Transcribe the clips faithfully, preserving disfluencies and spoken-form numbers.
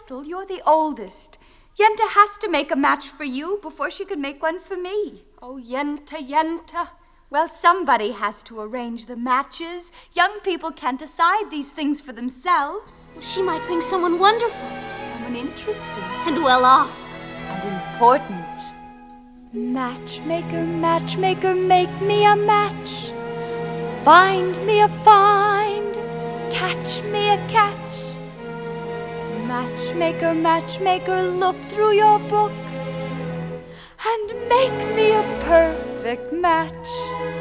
Gretel, you're the oldest. Yenta has to make a match for you before she can make one for me. Oh, Yenta, Yenta. Well, somebody has to arrange the matches. Young people can't decide these things for themselves. Well, she might bring someone wonderful. Someone interesting. And well off. And important. Matchmaker, matchmaker, make me a match. Find me a find, catch me a catch. Matchmaker, matchmaker, look through your book and make me a perfect match.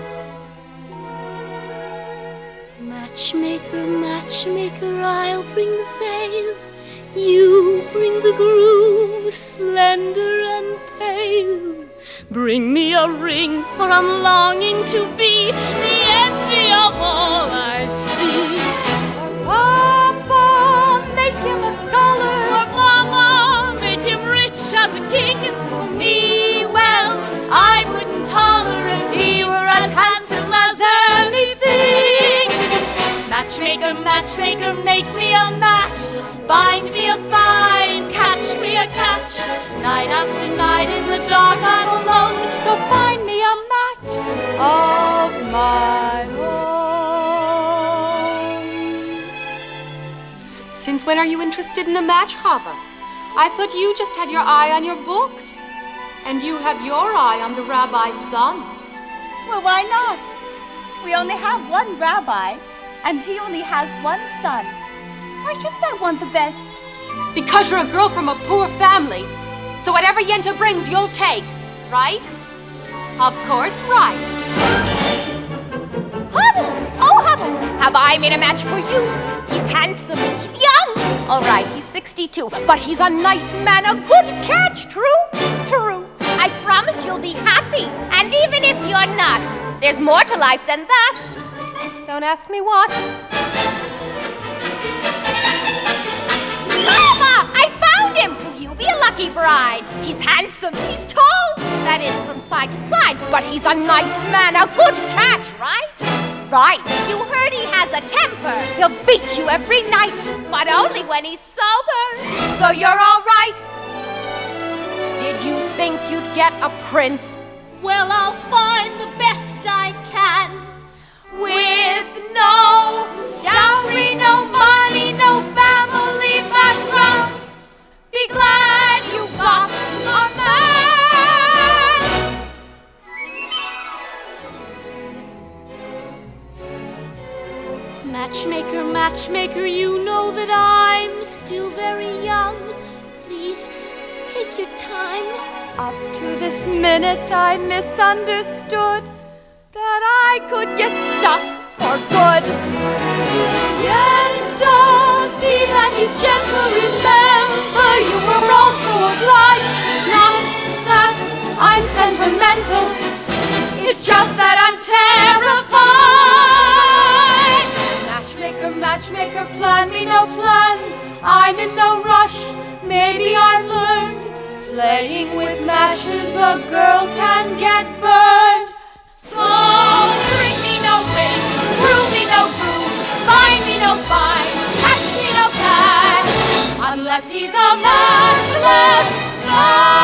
Matchmaker, matchmaker, I'll bring the veil. You bring the groom, slender and pale. Bring me a ring, for I'm longing to be the envy of all I see. For Papa, make him a scholar. For Mama, make him rich as a king. For me, well, I wouldn't holler if he were as handsome as anything. Matchmaker, matchmaker, make me a match. Find me a find, catch me a catch. Night after night in the dark I'm alone, so find me a match of my own. Since when are you interested in a match, Chava? I thought you just had your eye on your books. And you have your eye on the rabbi's son. Well, why not? We only have one rabbi, and he only has one son. Why shouldn't I want the best? Because you're a girl from a poor family. So whatever Yenta brings, you'll take, right? Of course, right. Huddle! Oh, Huddle! Have I made a match for you? He's handsome, he's young. All right, he's sixty-two, but he's a nice man, a good catch. True? True. I promise you'll be happy. And even if you're not, there's more to life than that. Don't ask me what. Mama! I found him! Will you be a lucky bride? He's handsome, he's tall. That is, from side to side. But he's a nice man, a good catch, right? Right. You heard he has a temper. He'll beat you every night. But only when he's sober. So you're all right? Did you think you'd get a prince? Well, I'll find the best I can. With no dowry, no money, no family background. Be glad you got a man. Matchmaker, matchmaker, you know that I'm still very young. Please, take your time. Up to this minute I misunderstood that I could get stuck for good. Yenta, see that he's gentle, remember you were also obliged. It's not that I'm sentimental, it's just that I'm terrified. Matchmaker, matchmaker, plan me no plans, I'm in no rush, maybe I've learned. Playing with matches, a girl can get burned. So bring me no ring, brew me no brew, find me no find, catch me no catch, unless he's a matchless man.